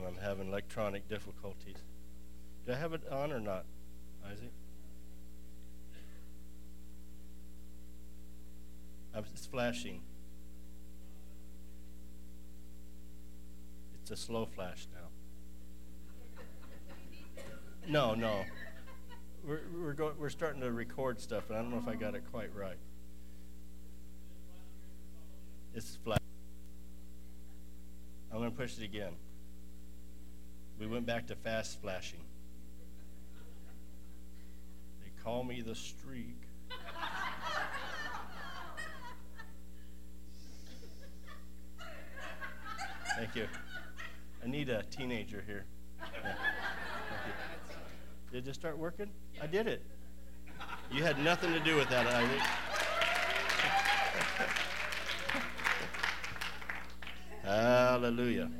on. I'm having electronic difficulties. Do I have it on or not, Isaac? It's flashing. It's a slow flash now. No. We're starting to record stuff, and I don't know if I got it quite right. It's flash. I'm going to push it again. We went back to fast flashing. They call me the streak. Thank you. I need a teenager here. Yeah. Did it start working? I did it. You had nothing to do with that, Isaac. Hallelujah.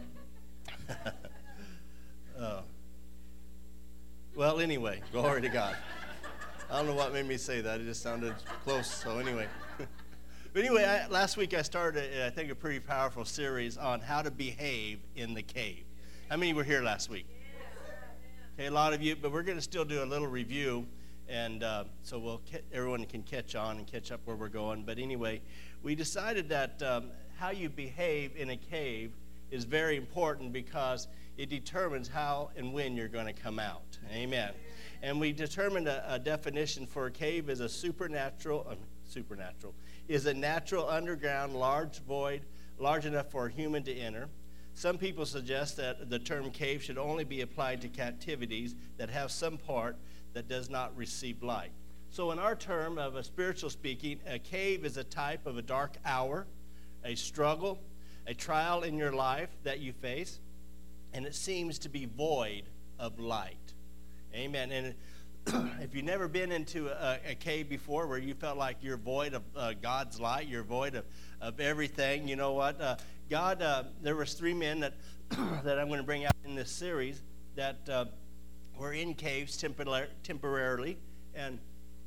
Well, anyway, glory to God. I don't know what made me say that. It just sounded close. So anyway. But anyway, last week I started, I think, a pretty powerful series on how to behave in the cave. How many were here last week? Okay, a lot of you, but we're going to still do a little review, and so everyone can catch on and catch up where we're going. But anyway, we decided that how you behave in a cave is very important because it determines how and when you're going to come out. Amen. And we determined a definition for a cave as a supernatural, is a natural underground large void large enough for a human to enter. Some people suggest that the term cave should only be applied to captivities that have some part that does not receive light. So in our term of a spiritual speaking, a cave is a type of a dark hour, a struggle, a trial in your life that you face, and it seems to be void of light. Amen. And if you've never been into a cave before where you felt like you're void of God's light, you're void of everything, you know what? God, there was 3 men that that I'm going to bring out in this series that were in caves temporarily. And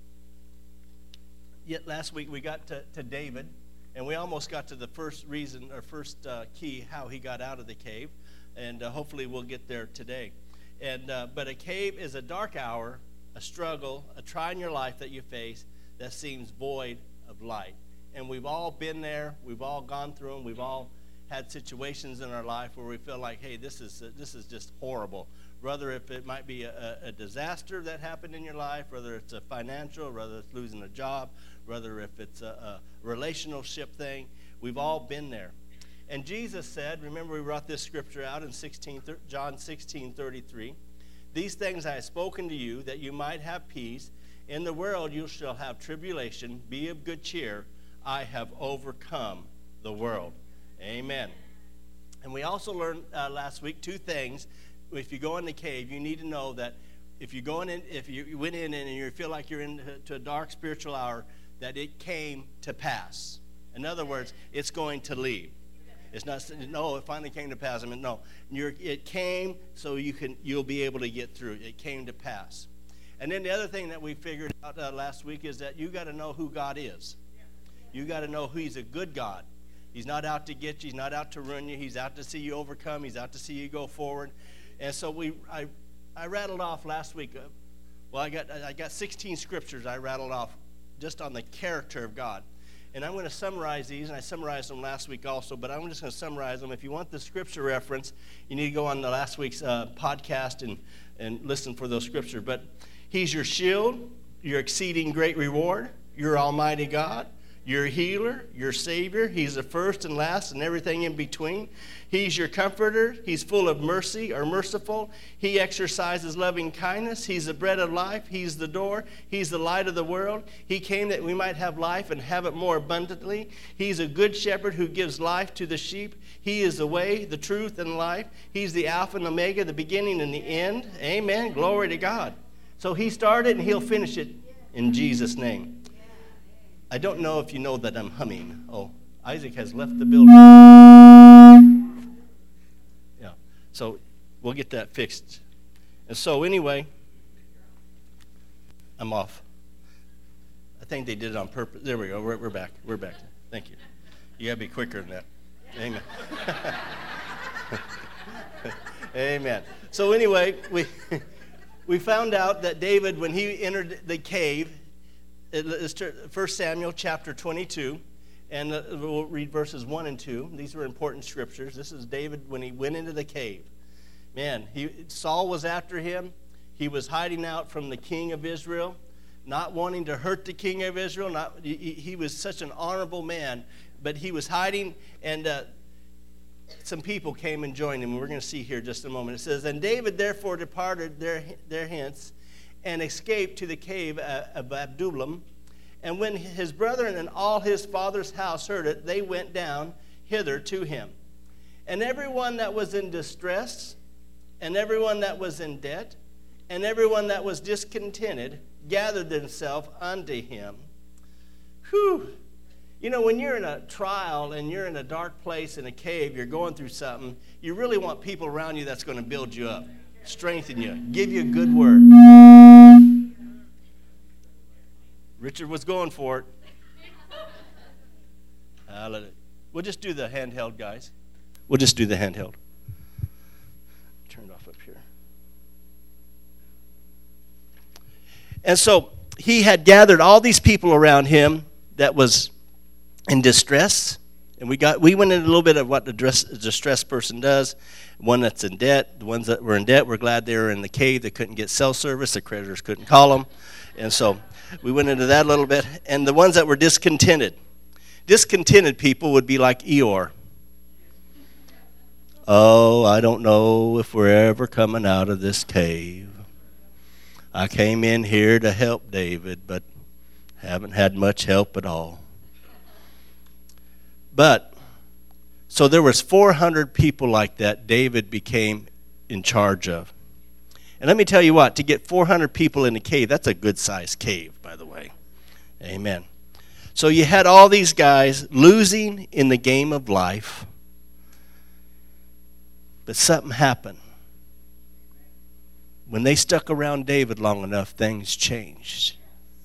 yet last week we got to David, and we almost got to the first reason or first key how he got out of the cave, and hopefully we'll get there today. And but a cave is a dark hour, a struggle, a try in your life that you face that seems void of light. And we've all been there. We've all gone through them. We've all had situations in our life where we feel like, hey, this is just horrible. Whether if it might be a disaster that happened in your life, whether it's a financial, whether it's losing a job, whether if it's a relationship thing, we've all been there. And Jesus said, remember we brought this scripture out in John 16:33, "These things I have spoken to you, that you might have peace. In the world you shall have tribulation. Be of good cheer. I have overcome the world." Amen. And we also learned last week 2 things. If you go in the cave, you need to know that if you went in and you feel like you're into a dark spiritual hour, that it came to pass. In other words, it's going to leave. It's not, no, it finally came to pass. I mean, no, it came so you'll be able to get through. It came to pass. And then the other thing that we figured out last week is that you got to know who God is. You got to know He's a good God. He's not out to get you. He's not out to ruin you. He's out to see you overcome. He's out to see you go forward. And so I rattled off last week. I got 16 scriptures I rattled off just on the character of God. And I'm going to summarize these, and I summarized them last week also, but I'm just going to summarize them. If you want the scripture reference, you need to go on the last week's podcast and listen for those scriptures. But He's your shield, your exceeding great reward, your almighty God, your healer, your Savior. He's the first and last and everything in between. He's your comforter. He's full of mercy or merciful. He exercises loving kindness. He's the bread of life. He's the door. He's the light of the world. He came that we might have life and have it more abundantly. He's a good shepherd who gives life to the sheep. He is the way, the truth, and life. He's the Alpha and Omega, the beginning and the end. Amen. Glory to God. So He started and He'll finish it in Jesus' name. I don't know if you know that I'm humming. Oh, Isaac has left the building. Yeah, so we'll get that fixed. And so anyway, I'm off. I think they did it on purpose. There we go. We're back. We're back. Thank you. You got to be quicker than that. Amen. Amen. So anyway, we found out that David, when he entered the cave, it's 1 Samuel chapter 22, and we'll read verses 1 and 2. These were important scriptures. This is David when he went into the cave. Man, Saul was after him. He was hiding out from the king of Israel, not wanting to hurt the king of Israel. He was such an honorable man, but he was hiding, and some people came and joined him. We're going to see here just a moment. It says, "And David therefore departed there hence, and escaped to the cave of Adullam. And when his brethren and all his father's house heard it, they went down hither to him. And everyone that was in distress, and everyone that was in debt, and everyone that was discontented, gathered themselves unto him." Whew. You know, when you're in a trial and you're in a dark place in a cave, you're going through something, you really want people around you that's going to build you up, strengthen you, give you a good word. Richard was going for it. Hallelujah. We'll just do the handheld, guys. We'll just do the handheld. Turn it off up here. And so he had gathered all these people around him that was in distress. And we went into a little bit of what a distressed person does. One that's in debt. The ones that were in debt were glad they were in the cave. They couldn't get cell service. The creditors couldn't call them. And so we went into that a little bit. And the ones that were discontented. Discontented people would be like Eeyore. "Oh, I don't know if we're ever coming out of this cave. I came in here to help David, but haven't had much help at all." But, so there was 400 people like that David became in charge of. And let me tell you what, to get 400 people in a cave, that's a good-sized cave, by the way. Amen. So you had all these guys losing in the game of life. But something happened. When they stuck around David long enough, things changed.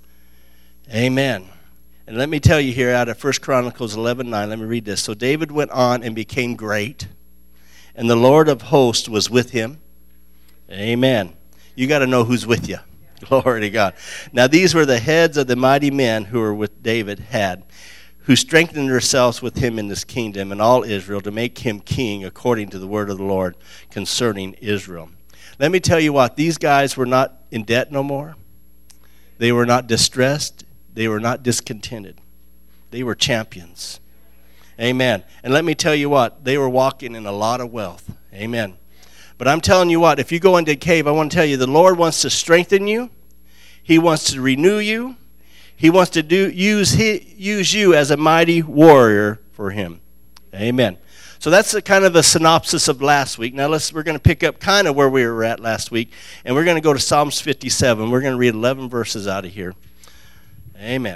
Amen. And let me tell you here out of 1 Chronicles 11:9, let me read this. "So David went on and became great, and the Lord of hosts was with him." Amen. You got to know who's with you. Glory to God. "Now these were the heads of the mighty men who were with David who strengthened themselves with him in this kingdom and all Israel to make him king according to the word of the Lord concerning Israel." Let me tell you what, these guys were not in debt no more. They were not distressed. They were not discontented. They were champions. Amen. And let me tell you what, they were walking in a lot of wealth. Amen. But I'm telling you what, if you go into a cave, I want to tell you, the Lord wants to strengthen you. He wants to renew you. He wants to use you as a mighty warrior for him. Amen. So that's kind of a synopsis of last week. Now we're going to pick up kind of where we were at last week, and we're going to go to Psalms 57. We're going to read 11 verses out of here. Amen.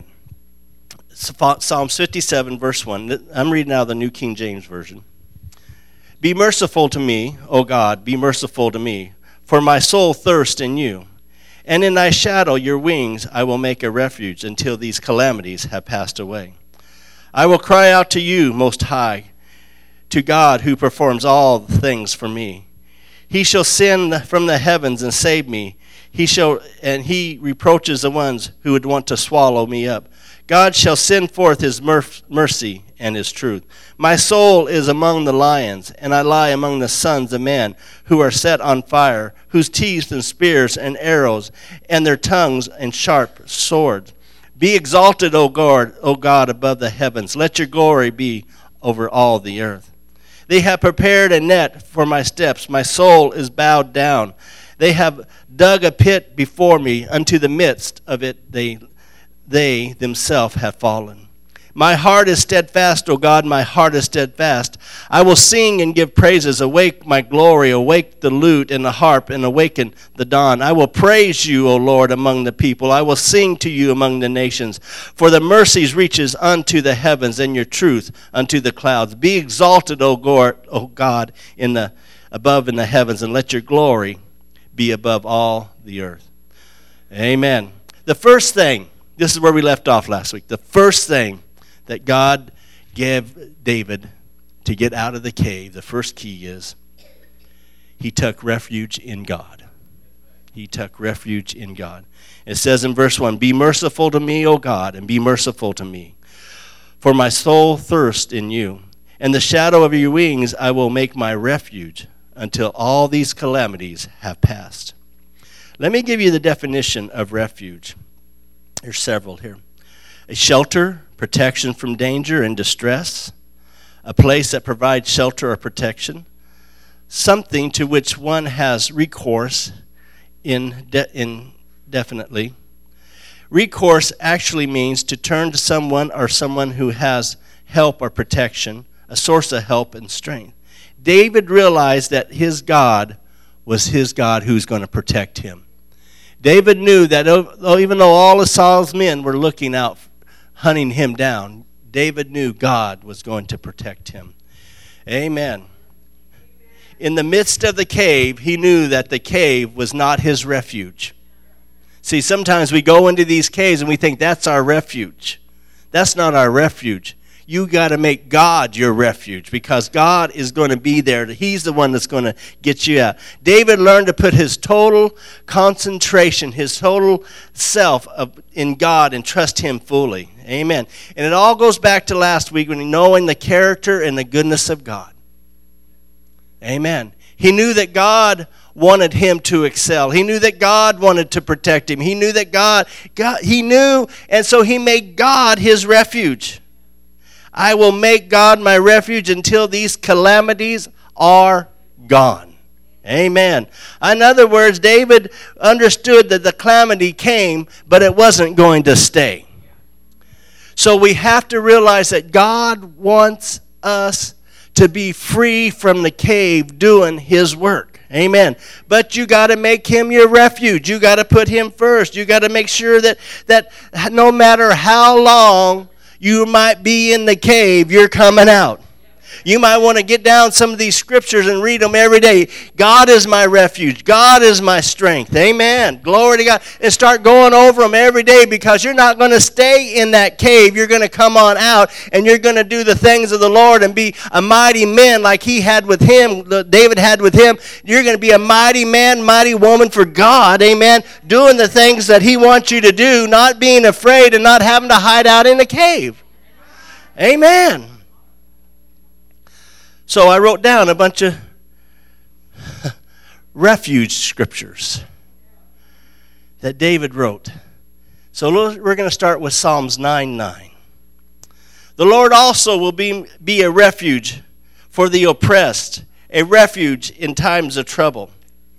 Psalms 57, verse 1. I'm reading out of the New King James Version. "Be merciful to me, O God, be merciful to me, for my soul thirsts in you. And in thy shadow, your wings, I will make a refuge until these calamities have passed away. I will cry out to you, Most High, to God who performs all things for me. He shall send from the heavens and save me. He reproaches the ones who would want to swallow me up. God shall send forth his mercy and his truth. My soul is among the lions, and I lie among the sons of men who are set on fire, whose teeth and spears and arrows, and their tongues and sharp swords. Be exalted, O God, above the heavens. Let your glory be over all the earth. They have prepared a net for my steps. My soul is bowed down. They have dug a pit before me. Unto the midst of it they themselves have fallen. My heart is steadfast, O God, my heart is steadfast. I will sing and give praises. Awake my glory, awake the lute and the harp, and awaken the dawn. I will praise you, O Lord, among the people. I will sing to you among the nations. For the mercies reaches unto the heavens, and your truth unto the clouds. Be exalted, O God, above in the heavens, and let your glory be above all the earth. Amen. The first thing, this is where we left off last week. The first thing that God gave David to get out of the cave, the first key is He took refuge in God. He took refuge in God. It says in verse 1, "Be merciful to me, O God, and be merciful to me. For my soul thirsts in you. In the shadow of your wings I will make my refuge until all these calamities have passed." Let me give you the definition of refuge. There's several here. A shelter, protection from danger and distress. A place that provides shelter or protection. Something to which one has recourse indefinitely. Recourse actually means to turn to someone or someone who has help or protection, a source of help and strength. David realized that his God was his God who's going to protect him. David knew that even though all of Saul's men were looking out, hunting him down, David knew God was going to protect him. Amen. In the midst of the cave, he knew that the cave was not his refuge. See, sometimes we go into these caves and we think that's our refuge. That's not our refuge. You got to make God your refuge because God is going to be there. He's the one that's going to get you out. David learned to put his total concentration, his total self in God and trust him fully. Amen. And it all goes back to last week when knowing the character and the goodness of God. Amen. He knew that God wanted him to excel. He knew that God wanted to protect him. He knew that God, he knew, and so he made God his refuge. I will make God my refuge until these calamities are gone. Amen. In other words, David understood that the calamity came, but it wasn't going to stay. So we have to realize that God wants us to be free from the cave doing his work. Amen. But you got to make him your refuge. You got to put him first. You got to make sure that no matter how long you might be in the cave, you're coming out. You might want to get down some of these scriptures and read them every day. God is my refuge. God is my strength. Amen. Glory to God. And start going over them every day because you're not going to stay in that cave. You're going to come on out and you're going to do the things of the Lord and be a mighty man like he had with him, David had with him. You're going to be a mighty man, mighty woman for God. Amen. Doing the things that he wants you to do, not being afraid and not having to hide out in the cave. Amen. So I wrote down a bunch of refuge scriptures that David wrote. So we're going to start with Psalms 9:9. The Lord also will be a refuge for the oppressed, a refuge in times of trouble.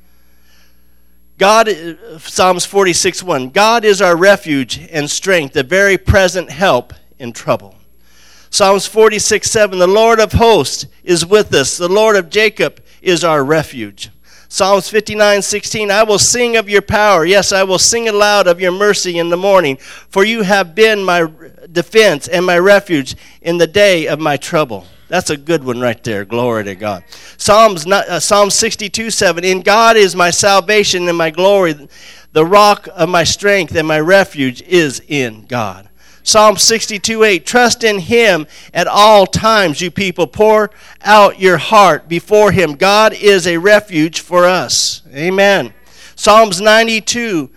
God, Psalms 46:1. God is our refuge and strength, a very present help in trouble. Psalms 46:7, the Lord of hosts is with us. The Lord of Jacob is our refuge. Psalms 59:16, I will sing of your power. Yes, I will sing aloud of your mercy in the morning. For you have been my defense and my refuge in the day of my trouble. That's a good one right there. Glory to God. Psalm 62:7, in God is my salvation and my glory. The rock of my strength and my refuge is in God. Psalm 62:8, trust in him at all times, you people. Pour out your heart before him. God is a refuge for us. Amen. Psalms 91,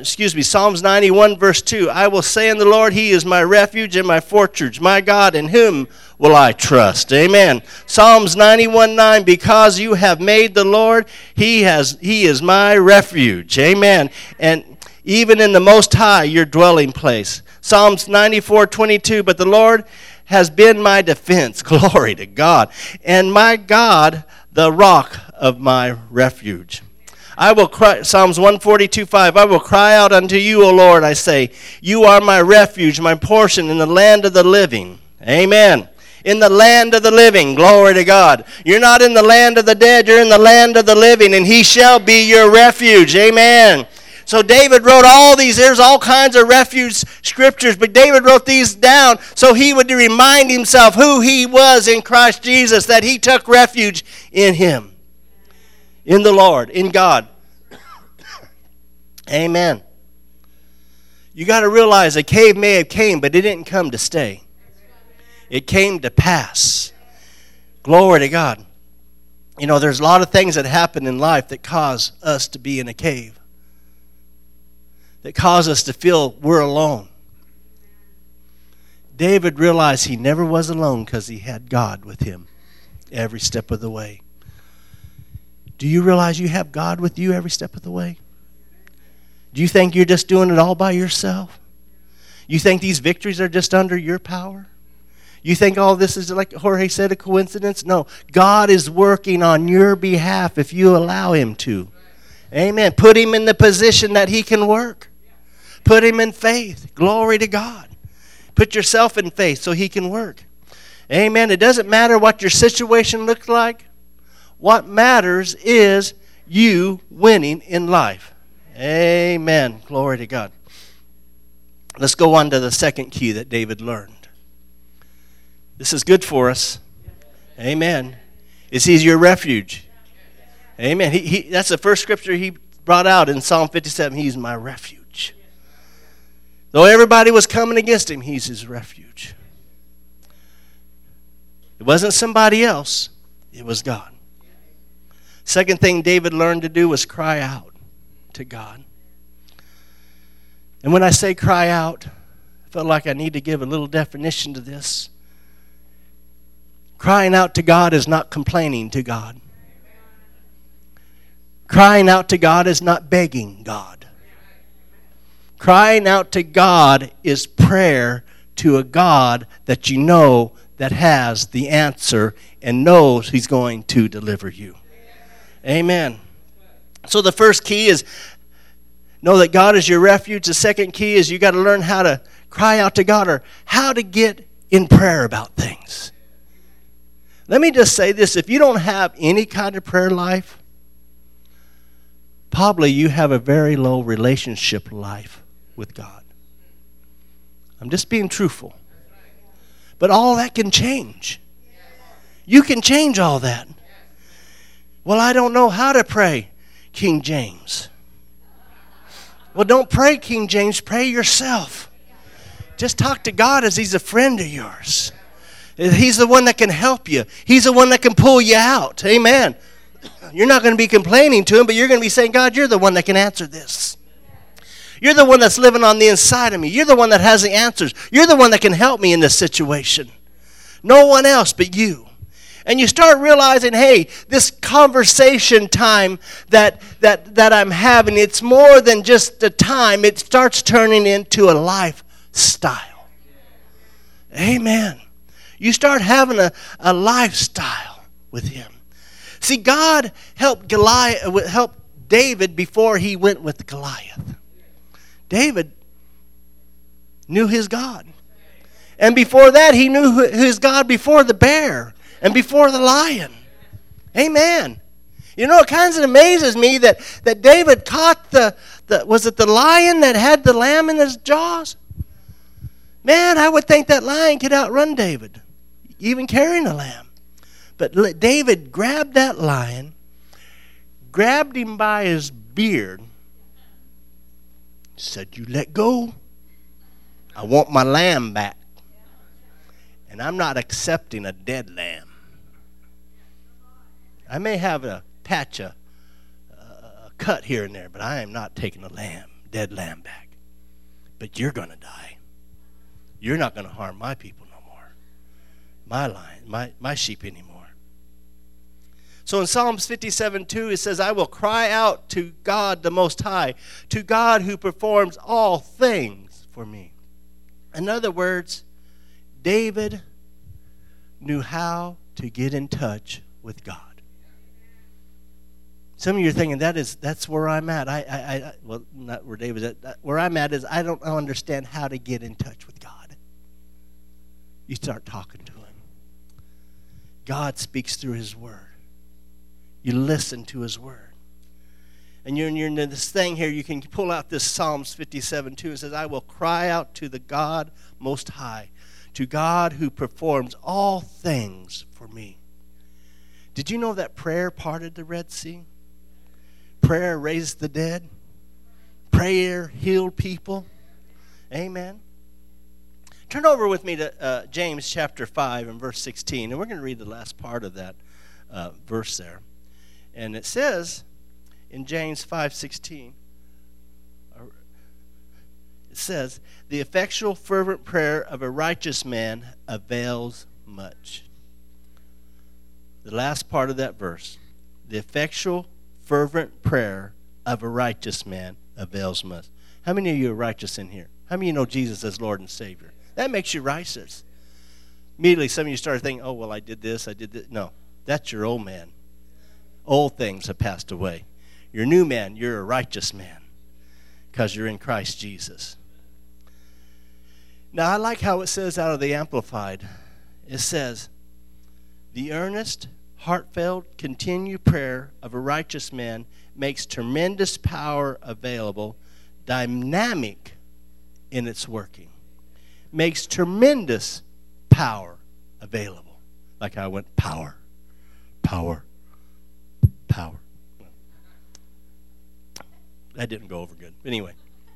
verse 2, I will say in the Lord, he is my refuge and my fortress, my God, in whom will I trust. Amen. Psalms 91:9, because you have made the Lord, he is my refuge. Amen. And even in the Most High, your dwelling place. Psalms 94:22, but the Lord has been my defense. Glory to God. And my God, the rock of my refuge. I will cry, Psalms 142:5, I will cry out unto you, O Lord, I say, you are my refuge, my portion in the land of the living. Amen. In the land of the living. Glory to God. You're not in the land of the dead, you're in the land of the living, and he shall be your refuge. Amen. So David wrote all these, there's all kinds of refuge scriptures, but David wrote these down so he would remind himself who he was in Christ Jesus, that he took refuge in him, in the Lord, in God. Amen. You got to realize a cave may have came, but it didn't come to stay. It came to pass. Glory to God. You know, there's a lot of things that happen in life that cause us to be in a cave, that cause us to feel we're alone. David realized he never was alone because he had God with him every step of the way. Do you realize you have God with you every step of the way? Do you think you're just doing it all by yourself? You think these victories are just under your power? You think all this is, like Jorge said, a coincidence? No. God is working on your behalf if you allow him to. Amen. Put him in the position that he can work. Put him in faith. Glory to God. Put yourself in faith so he can work. Amen. It doesn't matter what your situation looks like. What matters is you winning in life. Amen. Glory to God. Let's go on to the second key that David learned. This is good for us. Amen. Is he's your refuge. Amen. That's the first scripture he brought out in Psalm 57. He's my refuge. Though everybody was coming against him, he's his refuge. It wasn't somebody else. It was God. Second thing David learned to do was cry out to God. And when I say cry out, I felt like I need to give a little definition to this. Crying out to God is not complaining to God. Crying out to God is not begging God. Crying out to God is prayer to a God that you know that has the answer and knows he's going to deliver you. Amen. So the first key is know that God is your refuge. The second key is you got to learn how to cry out to God or how to get in prayer about things. Let me just say this. If you don't have any kind of prayer life, probably you have a very low relationship life with God. I'm just being truthful. But all that can change. You can change all that. Well, I don't know how to pray, King James. Well, don't pray, King James. Pray yourself. Just talk to God as he's a friend of yours. He's the one that can help you. He's the one that can pull you out. Amen. You're not going to be complaining to him, but you're going to be saying, God, you're the one that can answer this. You're the one that's living on the inside of me. You're the one that has the answers. You're the one that can help me in this situation. No one else but you. And you start realizing, hey, this conversation time that I'm having, it's more than just a time. It starts turning into a lifestyle. Amen. You start having a lifestyle with him. See, God helped David before he went with Goliath. David knew his God. And before that, he knew his God before the bear and before the lion. Amen. You know, it kind of amazes me that David caught was it the lion that had the lamb in his jaws? Man, I would think that lion could outrun David, even carrying a lamb. But David grabbed that lion, grabbed him by his beard, said, you let go. I want my lamb back. And I'm not accepting a dead lamb. I may have a patch, a cut here and there, but I am not taking a dead lamb back. But you're going to die. You're not going to harm my people no more. My lion, my sheep anymore. So in Psalms 57:2, it says, I will cry out to God the Most High, to God who performs all things for me. In other words, David knew how to get in touch with God. Some of you are thinking, that's where I'm at. Well, not where David's at. Where I'm at is I don't understand how to get in touch with God. You start talking to him. God speaks through his word. You listen to his word. And you're in this thing here, you can pull out this Psalms 57:2. It says, I will cry out to the God Most High, to God who performs all things for me. Did you know that prayer parted the Red Sea? Prayer raised the dead. Prayer healed people. Amen. Turn over with me to James chapter 5 and verse 16. And we're going to read the last part of that verse there. And it says in James 5:16, it says, the effectual fervent prayer of a righteous man avails much. The last part of that verse, the effectual fervent prayer of a righteous man avails much. How many of you are righteous in here? How many of you know Jesus as Lord and Savior? That makes you righteous. Immediately some of you started thinking, oh, well, I did this, I did this. No, that's your old man. Old things have passed away. Your new man, you're a righteous man because you're in Christ Jesus. Now, I like how it says out of the Amplified. It says, the earnest, heartfelt, continued prayer of a righteous man makes tremendous power available, dynamic in its working. Makes tremendous power available. Like I went power, power, power. That didn't go over good. Anyway.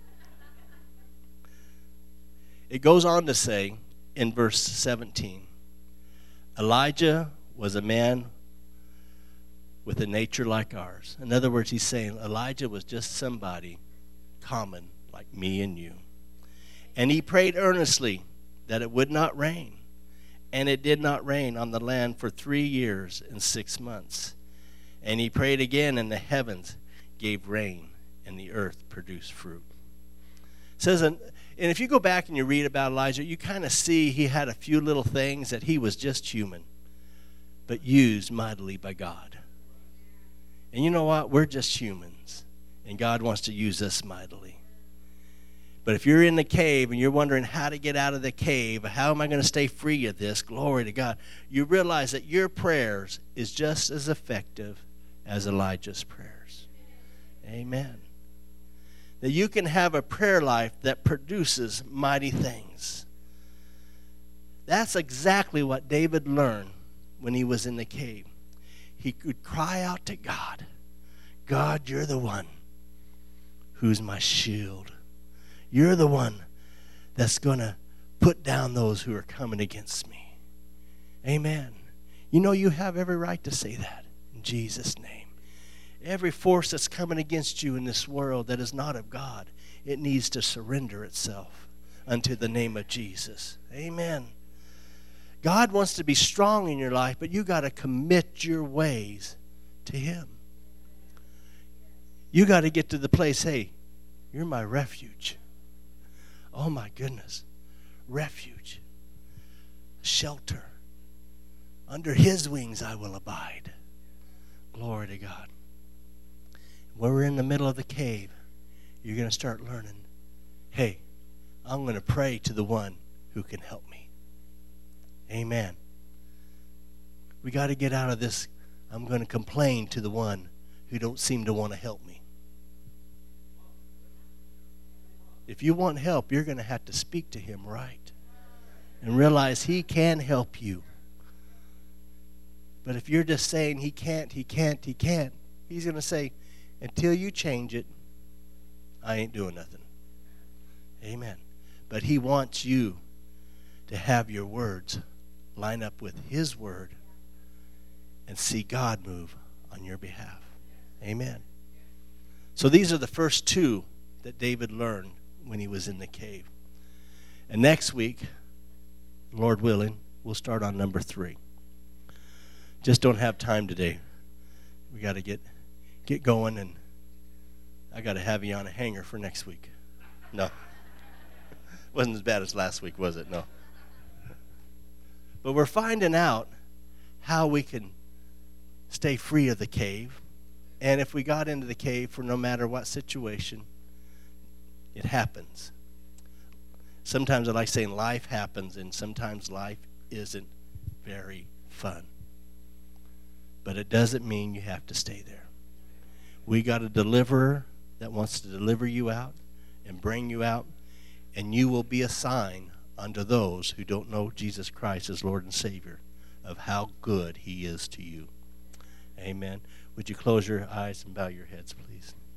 It goes on to say in verse 17, Elijah was a man with a nature like ours. In other words, he's saying Elijah was just somebody common like me and you. And he prayed earnestly that it would not rain. And it did not rain on the land for 3 years and 6 months. And he prayed again, and the heavens gave rain, and the earth produced fruit. It says, and if you go back and you read about Elijah, you kind of see he had a few little things that he was just human, but used mightily by God. And you know what? We're just humans, and God wants to use us mightily. But if you're in the cave and you're wondering how to get out of the cave, how am I going to stay free of this, glory to God, you realize that your prayers is just as effective as Elijah's prayers. Amen. That you can have a prayer life that produces mighty things. That's exactly what David learned when he was in the cave. He could cry out to God, God, you're the one who's my shield. You're the one that's going to put down those who are coming against me. Amen. You know you have every right to say that in Jesus' name. Every force that's coming against you in this world that is not of God, it needs to surrender itself unto the name of Jesus. Amen. God wants to be strong in your life, but you got to commit your ways to Him. You got to get to the place, hey, you're my refuge. Oh my goodness. Refuge. Shelter. Under His wings I will abide. Glory to God. When we're in the middle of the cave, you're going to start learning, hey, I'm going to pray to the one who can help me. Amen. We got to get out of this, I'm going to complain to the one who don't seem to want to help me. If you want help, you're going to have to speak to Him right and realize He can help you. But if you're just saying He can't, He's going to say, until you change it, I ain't doing nothing. Amen. But He wants you to have your words line up with His word and see God move on your behalf. Amen. So these are the first two that David learned when he was in the cave. And next week, Lord willing, we'll start on number 3. Just don't have time today. We got to get going, and I got to have you on a hanger for next week. No. Wasn't as bad as last week, was it? No. But we're finding out how we can stay free of the cave. And if we got into the cave for no matter what situation, it happens. Sometimes I like saying life happens, and sometimes life isn't very fun. But it doesn't mean you have to stay there. We got a deliverer that wants to deliver you out and bring you out, and you will be a sign unto those who don't know Jesus Christ as Lord and Savior of how good He is to you. Amen. Would you close your eyes and bow your heads, please?